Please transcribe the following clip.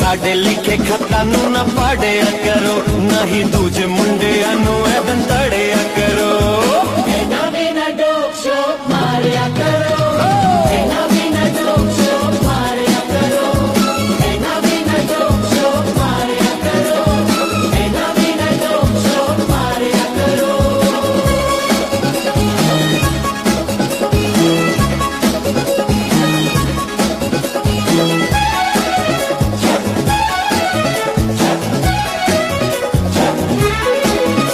साडे लिखे खतां नूं ना पाड़िया करो, ना ही दूजे मुंडियां नूं ऐ तड़िया करो। ना डोप शोप मारिया करो।